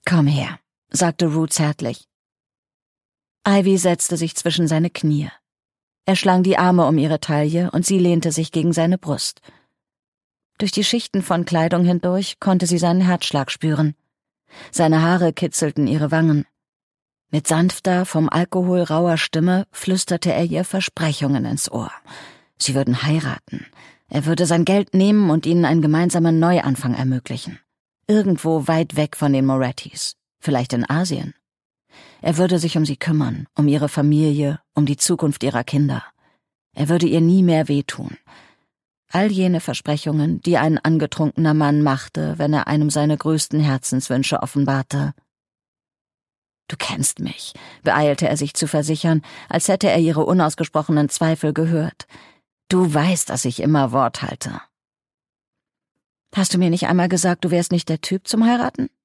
Komm her, sagte Rue zärtlich. Ivy setzte sich zwischen seine Knie. Er schlang die Arme um ihre Taille und sie lehnte sich gegen seine Brust. Durch die Schichten von Kleidung hindurch konnte sie seinen Herzschlag spüren. Seine Haare kitzelten ihre Wangen. Mit sanfter, vom Alkohol rauer Stimme flüsterte er ihr Versprechungen ins Ohr. Sie würden heiraten. Er würde sein Geld nehmen und ihnen einen gemeinsamen Neuanfang ermöglichen. Irgendwo weit weg von den Morettis. Vielleicht in Asien. Er würde sich um sie kümmern, um ihre Familie, um die Zukunft ihrer Kinder. Er würde ihr nie mehr wehtun. All jene Versprechungen, die ein angetrunkener Mann machte, wenn er einem seine größten Herzenswünsche offenbarte. »Du kennst mich«, beeilte er sich zu versichern, als hätte er ihre unausgesprochenen Zweifel gehört. »Du weißt, dass ich immer Wort halte.« »Hast du mir nicht einmal gesagt, du wärst nicht der Typ zum Heiraten?«